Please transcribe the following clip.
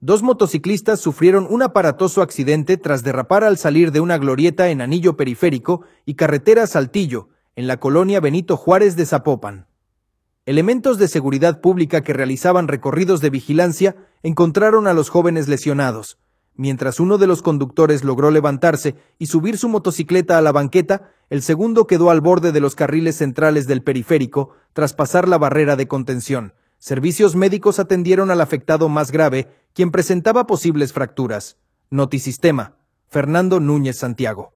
Dos motociclistas sufrieron un aparatoso accidente tras derrapar al salir de una glorieta en Anillo Periférico y Carretera Saltillo, en la colonia Benito Juárez de Zapopan. Elementos de seguridad pública que realizaban recorridos de vigilancia encontraron a los jóvenes lesionados. Mientras uno de los conductores logró levantarse y subir su motocicleta a la banqueta, el segundo quedó al borde de los carriles centrales del periférico tras pasar la barrera de contención. Servicios médicos atendieron al afectado más grave, quien presentaba posibles fracturas. Notisistema. Fernando Núñez Santiago.